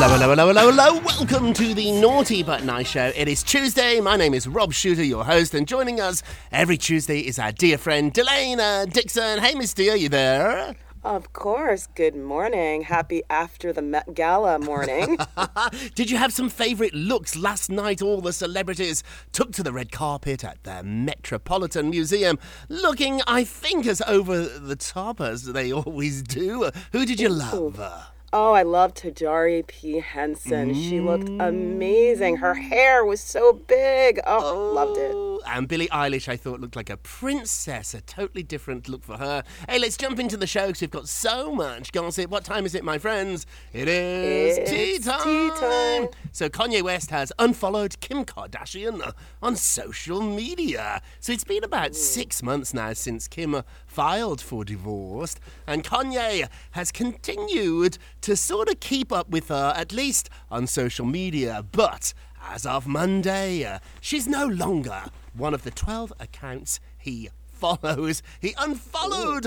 Hello. Welcome to the Naughty But Nice Show. It is Tuesday. My name is Rob Shooter, your host, and joining us every Tuesday is our dear friend, Delana Dixon. Hey, Miss D, are you there? Of course. Good morning. Happy after the Met Gala morning. Did you have some favourite looks last night? All the celebrities took to the red carpet at the Metropolitan Museum, looking, I think, as over the top as they always do. Who did you love? Oh, I loved Tadari P. Henson. She looked amazing. Her hair was so big. Oh, loved it. And Billie Eilish, I thought, looked like a princess. A totally different look for her. Hey, let's jump into the show because we've got so much gossip. What time is it, my friends? It's tea time. So Kanye West has unfollowed Kim Kardashian on social media. So it's been about 6 months now since Kim filed for divorce. And Kanye has continued to sort of keep up with her, at least on social media. But as of Monday, she's no longer one of the 12 accounts he follows. He unfollowed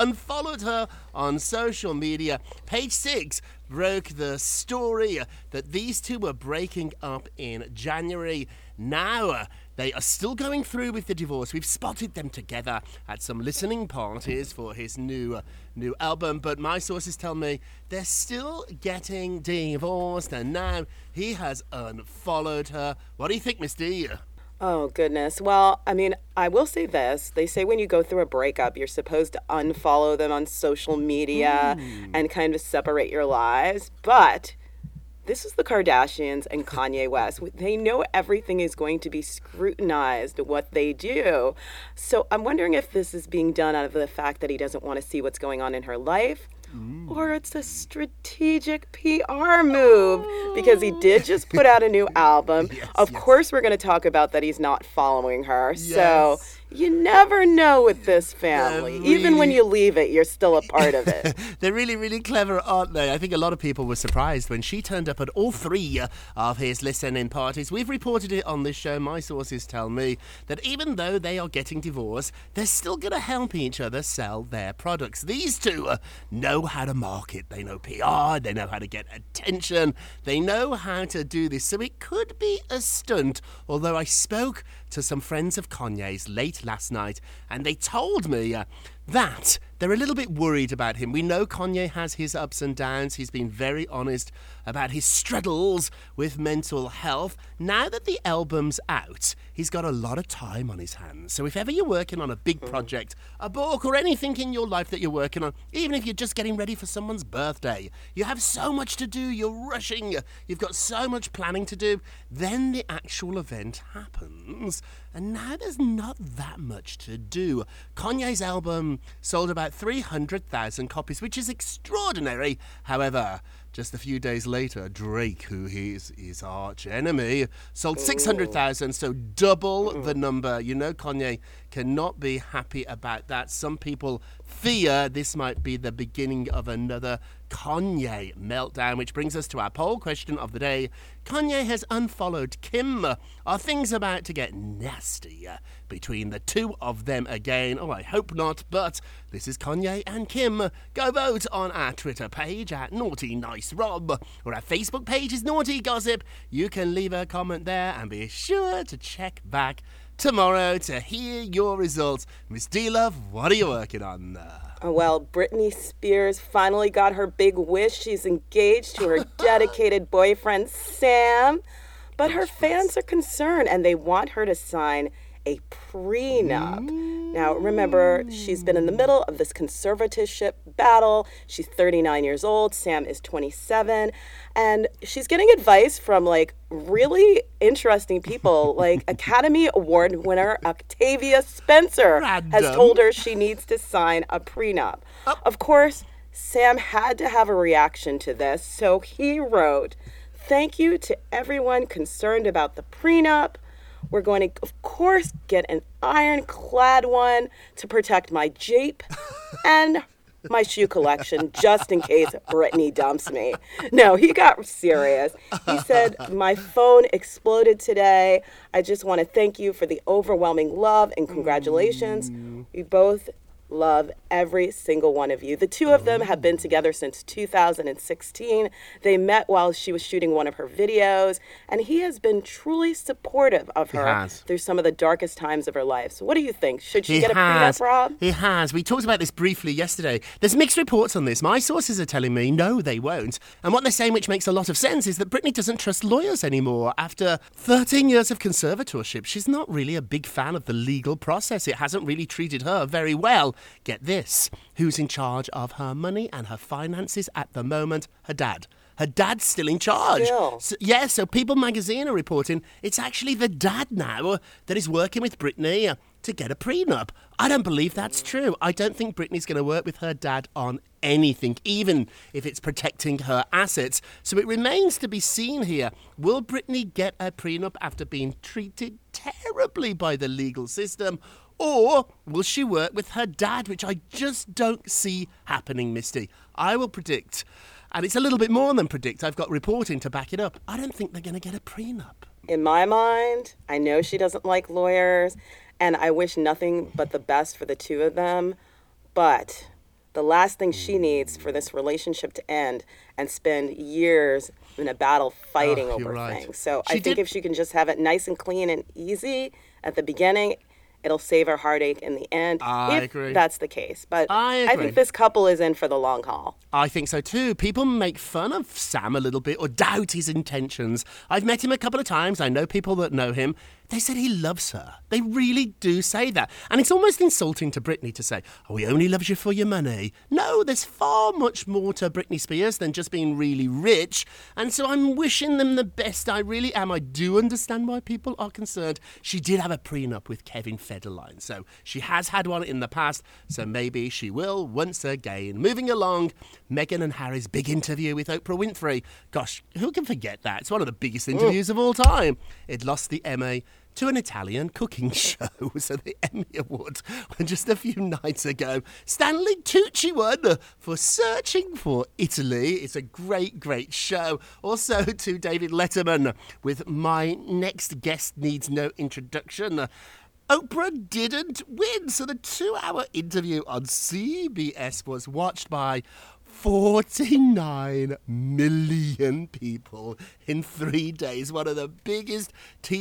her on social media. Page 6 broke the story that these two were breaking up in January. Now, they are still going through with the divorce. We've spotted them together at some listening parties for his new album, but my sources tell me they're still getting divorced, and now he has unfollowed her. What do you think, Miss D? Oh, goodness. Well, I mean, I will say this. They say when you go through a breakup, you're supposed to unfollow them on social media and kind of separate your lives. But this is the Kardashians and Kanye West. They know everything is going to be scrutinized, what they do. So I'm wondering if this is being done out of the fact that he doesn't want to see what's going on in her life. Or it's a strategic PR move because he did just put out a new album. Of course, we're going to talk about that he's not following her. Yes. So you never know with this family. Even when you leave it, you're still a part of it. They're really, really clever, aren't they? I think a lot of people were surprised when she turned up at all 3 of his listening parties. We've reported it on this show. My sources tell me that even though they are getting divorced, they're still going to help each other sell their products. These two know how to market. They know PR. They know how to get attention. They know how to do this. So it could be a stunt, although I spoke to some friends of Kanye's late last night, and they told me that they're a little bit worried about him. We know Kanye has his ups and downs. He's been very honest about his struggles with mental health. Now that the album's out, he's got a lot of time on his hands. So if ever you're working on a big project, a book, or anything in your life that you're working on, even if you're just getting ready for someone's birthday, you have so much to do, you're rushing, you've got so much planning to do, then the actual event happens. And now there's not that much to do. Kanye's album sold about 300,000 copies, which is extraordinary. However, just a few days later, Drake, who is his arch enemy, sold 600,000, so double the number. You know, Kanye cannot be happy about that. Some people fear this might be the beginning of another Kanye meltdown, which brings us to our poll question of the day. Kanye has unfollowed Kim. Are things about to get nasty between the two of them again? Oh, I hope not, but this is Kanye and Kim. Go vote on our Twitter page at Naughty Nice Rob, or our Facebook page is Naughty Gossip. You can leave a comment there and be sure to check back tomorrow to hear your results. Miss D-Love, what are you working on? Well, Britney Spears finally got her big wish. She's engaged to her dedicated boyfriend, Sam. But her fans are concerned, and they want her to sign a prenup. Now, remember, she's been in the middle of this conservatorship battle. She's 39 years old. Sam is 27. And she's getting advice from, really interesting people, like Academy Award winner Octavia Spencer has told her she needs to sign a prenup. Of course, Sam had to have a reaction to this, so he wrote, "Thank you to everyone concerned about the prenup. We're going to, of course, get an ironclad one to protect my Jeep and my shoe collection just in case Britney dumps me." No, he got serious. He said, "My phone exploded today. I just want to thank you for the overwhelming love and congratulations. We both love every single one of you. The two of them have been together since 2016. They met while she was shooting one of her videos, and he has been truly supportive of her through some of the darkest times of her life. So what do you think? Should she get a prenup, Rob? He has. We talked about this briefly yesterday. There's mixed reports on this. My sources are telling me no, they won't. And what they're saying, which makes a lot of sense, is that Britney doesn't trust lawyers anymore. After 13 years of conservatorship, she's not really a big fan of the legal process. It hasn't really treated her very well. Get this. Who's in charge of her money and her finances at the moment? Her dad. Her dad's still in charge. So People magazine are reporting it's actually the dad now that is working with Britney to get a prenup. I don't believe that's true. I don't think Britney's going to work with her dad on anything, even if it's protecting her assets. So it remains to be seen here. Will Britney get a prenup after being treated terribly by the legal system? Or will she work with her dad, which I just don't see happening, Misty. I will predict, and it's a little bit more than predict, I've got reporting to back it up, I don't think they're going to get a prenup. In my mind, I know she doesn't like lawyers, and I wish nothing but the best for the two of them. But the last thing she needs for this relationship to end and spend years in a battle fighting over things. So I think if she can just have it nice and clean and easy at the beginning, it'll save her heartache in the end. I agree. That's the case. But I think this couple is in for the long haul. I think so too. People make fun of Sam a little bit or doubt his intentions. I've met him a couple of times. I know people that know him. They said he loves her. They really do say that. And it's almost insulting to Britney to say, oh, he only loves you for your money. No, there's far much more to Britney Spears than just being really rich. And so I'm wishing them the best. I really am. I do understand why people are concerned. She did have a prenup with Kevin Federline. So she has had one in the past. So maybe she will once again. Moving along, Meghan and Harry's big interview with Oprah Winfrey. Gosh, who can forget that? It's one of the biggest interviews of all time. It lost the Emmy to an Italian cooking show, so the Emmy Awards were just a few nights ago. Stanley Tucci won for Searching for Italy. It's a great, great show. Also to David Letterman with My Next Guest Needs No Introduction. Oprah didn't win, so the 2-hour interview on CBS was watched by 49 million people in 3 days. One of the biggest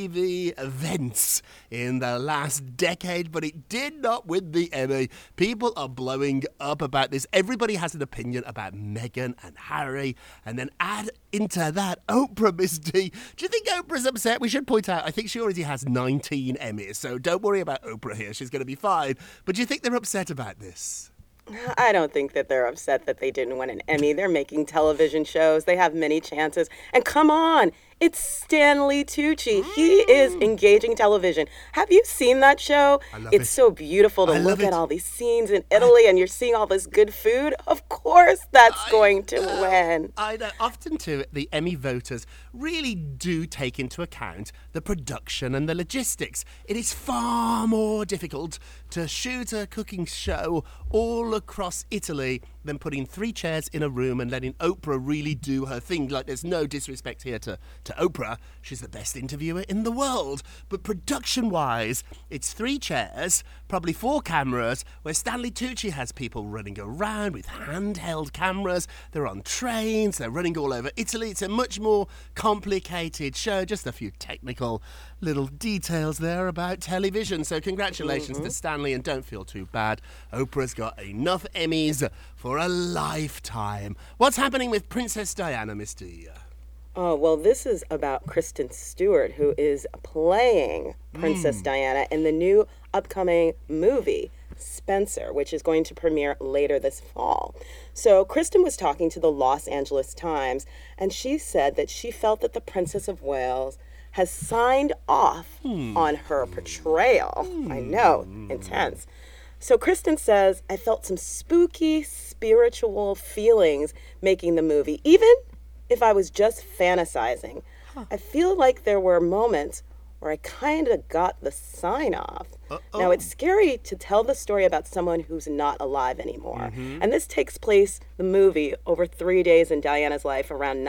TV events in the last decade, but it did not win the Emmy. People are blowing up about this. Everybody has an opinion about Meghan and Harry, and then add into that Oprah, Misty. Do you think Oprah's upset? We should point out, I think she already has 19 Emmys, so don't worry about Oprah here. She's going to be fine. But do you think they're upset about this? I don't think that they're upset that they didn't win an Emmy. They're making television shows. They have many chances. And come on, it's Stanley Tucci. He is engaging television. Have you seen that show? I love it. It's so beautiful to look at all these scenes in Italy and you're seeing all this good food. Of course that's going to win. I know. Often, too, the Emmy voters really do take into account the production and the logistics. It is far more difficult to shoot a cooking show all across Italy than putting 3 chairs in a room and letting Oprah really do her thing. Like, there's no disrespect here to Oprah. She's the best interviewer in the world. But production-wise, it's 3 chairs, probably 4 cameras, where Stanley Tucci has people running around with handheld cameras. They're on trains. They're running all over Italy. It's a much more complicated show. Just a few technical little details there about television. So congratulations to Stanley, and don't feel too bad. Oprah's got enough Emmys for a lifetime. What's happening with Princess Diana, Misty? Oh, well, this is about Kristen Stewart, who is playing Princess Diana in the new upcoming movie, Spencer, which is going to premiere later this fall. So Kristen was talking to the Los Angeles Times, and she said that she felt that the Princess of Wales has signed off on her portrayal. I know, intense. So Kristen says, I felt some spooky, spiritual feelings making the movie, even if I was just fantasizing. I feel like there were moments where I kind of got the sign off. Now, it's scary to tell the story about someone who's not alive anymore. And this takes place, the movie, over 3 days in Diana's life around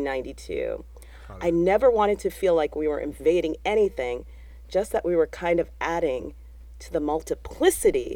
1992. I never wanted to feel like we were invading anything, just that we were kind of adding to the multiplicity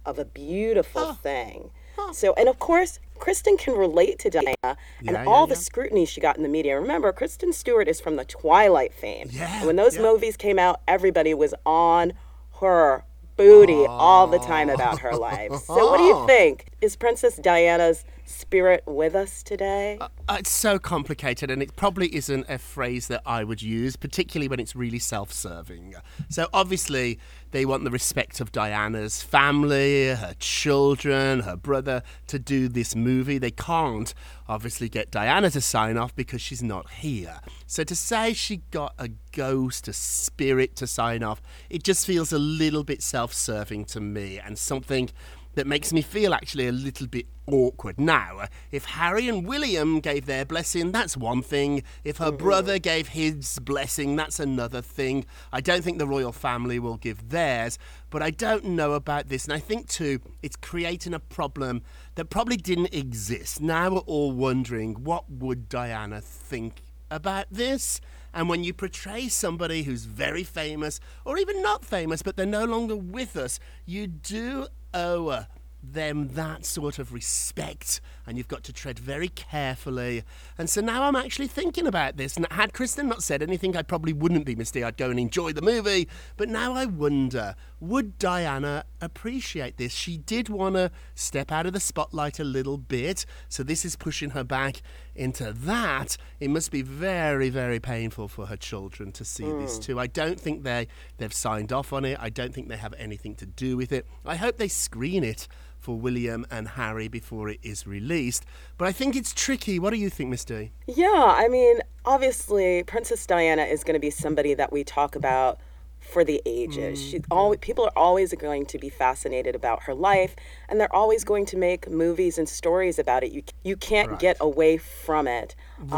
of a beautiful thing. So, and of course, Kristen can relate to Diana and all the scrutiny she got in the media. Remember, Kristen Stewart is from the Twilight fame. And when those movies came out, everybody was on her booty all the time about her life. So what do you think? Is Princess Diana's spirit with us today? It's so complicated, and it probably isn't a phrase that I would use, particularly when it's really self-serving. So obviously they want the respect of Diana's family, her children, her brother to do this movie. They can't obviously get Diana to sign off because she's not here. So to say she got a ghost, a spirit to sign off, it just feels a little bit self-serving to me, and something that makes me feel actually a little bit awkward. Now, if Harry and William gave their blessing, that's one thing. If her brother gave his blessing, that's another thing. I don't think the royal family will give theirs, but I don't know about this. And I think, too, it's creating a problem that probably didn't exist. Now we're all wondering, what would Diana think about this? And when you portray somebody who's very famous, or even not famous, but they're no longer with us, you do owe them that sort of respect, and you've got to tread very carefully. And so now I'm actually thinking about this, and had Kristen not said anything, I probably wouldn't be, Misty. I'd go and enjoy the movie. But now I wonder, would Diana appreciate this? She did want to step out of the spotlight a little bit, so this is pushing her back into that. It must be very, very painful for her children to see this too. I don't think they've signed off on it. I don't think they have anything to do with it. I hope they screen it for William and Harry before it is released. But I think it's tricky. What do you think, Miss D? Yeah, I mean, obviously, Princess Diana is going to be somebody that we talk about for the ages. People are always going to be fascinated about her life, and they're always going to make movies and stories about it. You can't get away from it.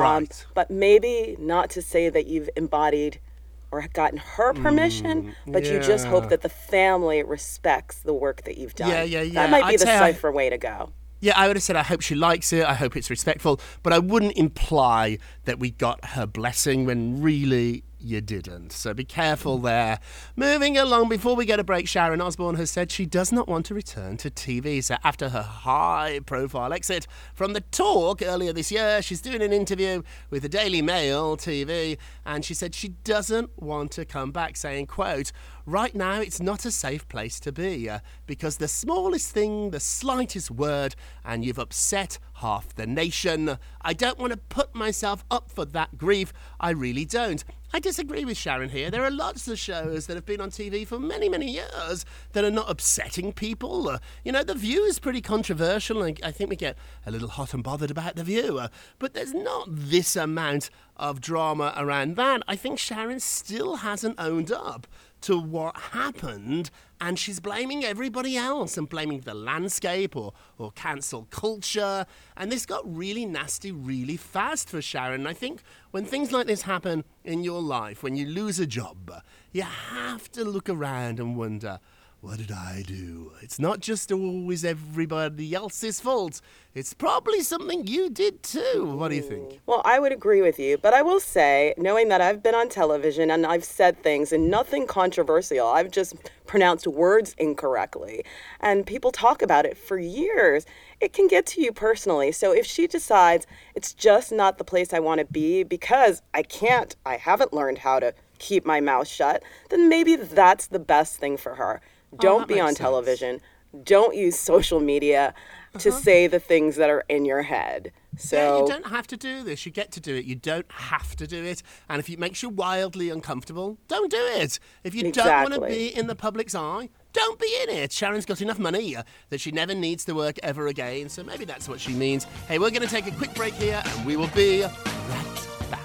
But maybe not to say that you've embodied or gotten her permission, but you just hope that the family respects the work that you've done. That might be the safer way to go. Yeah, I would have said I hope she likes it, I hope it's respectful, but I wouldn't imply that we got her blessing when really you didn't. So be careful there. Moving along, before we go to break, Sharon Osbourne has said she does not want to return to TV. So after her high-profile exit from The Talk earlier this year, she's doing an interview with the Daily Mail TV, and she said she doesn't want to come back, saying, quote, "Right now, it's not a safe place to be because the smallest thing, the slightest word, and you've upset half the nation. I don't want to put myself up for that grief. I really don't." I disagree with Sharon here. There are lots of shows that have been on TV for many, many years that are not upsetting people. The View is pretty controversial, and I think we get a little hot and bothered about The View. But there's not this amount of drama around that. I think Sharon still hasn't owned up to what happened, and she's blaming everybody else and blaming the landscape or cancel culture. And this got really nasty really fast for Sharon. And I think when things like this happen in your life, when you lose a job, you have to look around and wonder, what did I do? It's not just always everybody else's fault. It's probably something you did too. What do you think? Well, I would agree with you, but I will say, knowing that I've been on television and I've said things and nothing controversial, I've just pronounced words incorrectly, and people talk about it for years, it can get to you personally. So if she decides it's just not the place I want to be because I haven't learned how to keep my mouth shut, then maybe that's the best thing for her. Don't be on television. Don't use social media to say the things that are in your head. So you don't have to do this. You get to do it. You don't have to do it. And if it makes you wildly uncomfortable, don't do it. If you don't want to be in the public's eye, don't be in it. Sharon's got enough money that she never needs to work ever again. So maybe that's what she means. Hey, we're going to take a quick break here, and we will be right back.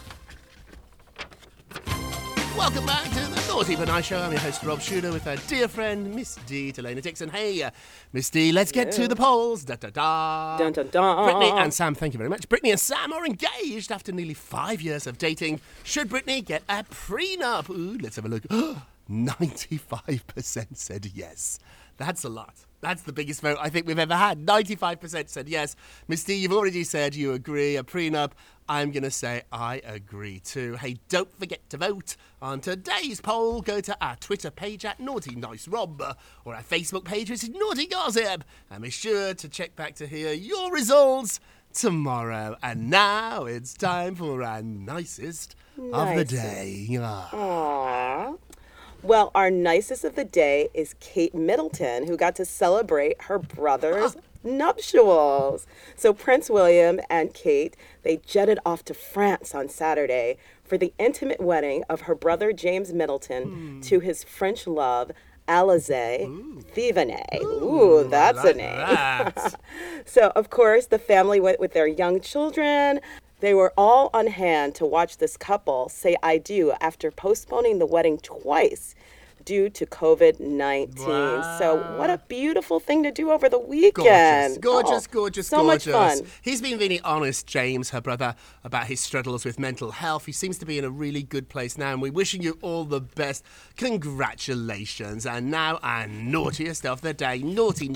Welcome back to the Naughty But Nice Show. I'm your host, Rob Shuter, with our dear friend, Miss D. Delana Dixon. Hey, Miss D, let's get to the polls. Da-da-da. Dun-dun-dun. Brittany and Sam, thank you very much. Brittany and Sam are engaged after nearly 5 years of dating. Should Brittany get a prenup? Ooh, let's have a look. 95% said yes. That's a lot. That's the biggest vote I think we've ever had. 95% said yes. Miss D, you've already said you agree. A prenup. I'm going to say I agree too. Hey, don't forget to vote on today's poll. Go to our Twitter page at Naughty Nice Rob or our Facebook page, which is Naughty Gossip. And be sure to check back to hear your results tomorrow. And now it's time for our nicest of the day. Aww. Well, our nicest of the day is Kate Middleton, who got to celebrate her brother's nuptials. So Prince William and Kate, they jetted off to France on Saturday for the intimate wedding of her brother James Middleton to his French love, Alizé Thivonet. Ooh, that's a name. That. So, of course, the family went with their young children. They were all on hand to watch this couple say I do after postponing the wedding twice due to COVID-19. Wow. So what a beautiful thing to do over the weekend. Gorgeous. So much fun. He's been really honest, James, her brother, about his struggles with mental health. He seems to be in a really good place now, and we're wishing you all the best. Congratulations. And now our naughtiest of the day. Naughty.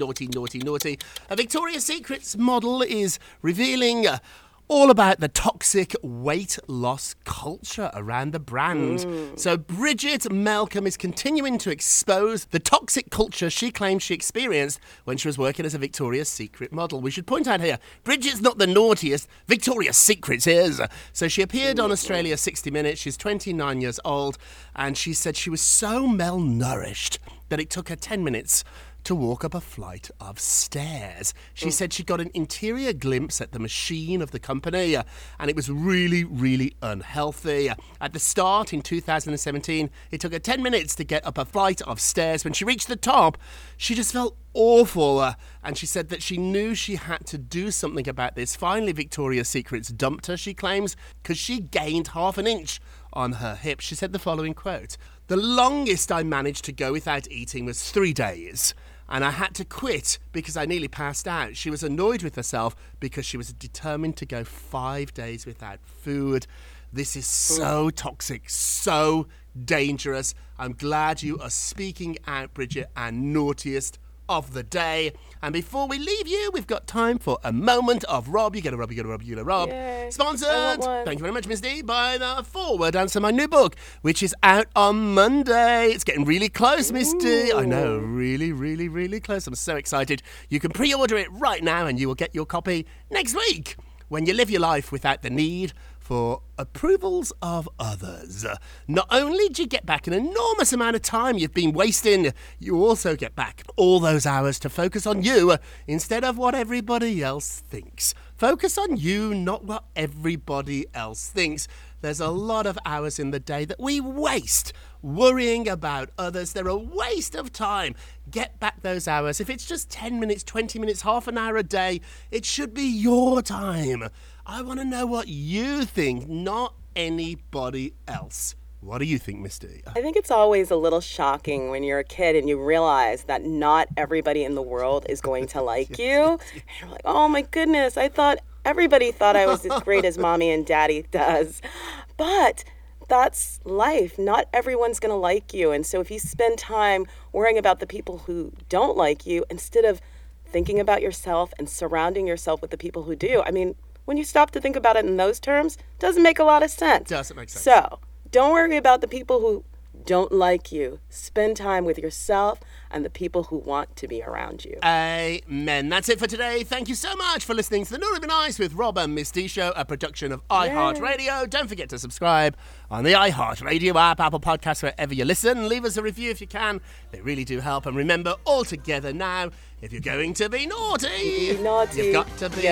A Victoria's Secret's model is revealing all about the toxic weight loss culture around the brand. So Bridget Malcolm is continuing to expose the toxic culture she claims she experienced when she was working as a Victoria's Secret model. We should point out here, Bridget's not the naughtiest, Victoria's Secret is. So she appeared on Australia's 60 Minutes. She's 29 years old, and she said she was so malnourished that it took her 10 minutes to walk up a flight of stairs. She said she got an interior glimpse at the machine of the company, and it was really, really unhealthy. At the start in 2017, it took her 10 minutes to get up a flight of stairs. When she reached the top, she just felt awful, and she said that she knew she had to do something about this. Finally, Victoria's Secret's dumped her, she claims, because she gained half an inch on her hip. She said the following quote: "The longest I managed to go without eating was 3 days. And I had to quit because I nearly passed out." She was annoyed with herself because she was determined to go 5 days without food. This is so toxic, so dangerous. I'm glad you are speaking out, Bridget, and naughtiest of the day. And before we leave you, we've got time for a moment of Rob. You get a Rob. Yay. Sponsored, I want one. thank you very much, Miss D, by the forward answer, my new book, which is out on Monday. It's getting really close, Miss D. I know, really close. I'm so excited. You can pre-order it right now, and you will get your copy next week. When you live your life without the need for approvals of others, not only do you get back an enormous amount of time you've been wasting, you also get back all those hours to focus on you instead of what everybody else thinks. Focus on you, not what everybody else thinks. There's a lot of hours in the day that we waste worrying about others. They're a waste of time. Get back those hours. If it's just 10 minutes, 20 minutes, half an hour a day, it should be your time. I want to know what you think, not anybody else. What do you think, Misty? I think it's always a little shocking when you're a kid and you realize that not everybody in the world is going to like you. And you're like, oh my goodness, I thought everybody thought I was as great as mommy and daddy does. But that's life. Not everyone's going to like you. And so if you spend time worrying about the people who don't like you instead of thinking about yourself and surrounding yourself with the people who do, I mean, when you stop to think about it in those terms, it doesn't make a lot of sense. Doesn't make sense. So don't worry about the people who don't like you. Spend time with yourself and the people who want to be around you. Amen. That's it for today. Thank you so much for listening to the Naughty But Nice with Rob and Miss D Show, a production of iHeartRadio. Don't forget to subscribe on the iHeartRadio app, Apple Podcasts, wherever you listen. Leave us a review if you can. They really do help. And remember, all together now, if you're going to be naughty, you've got to be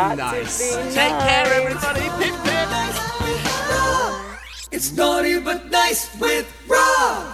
nice. Take care, everybody. Pip, pip. It's Naughty But Nice with Rob.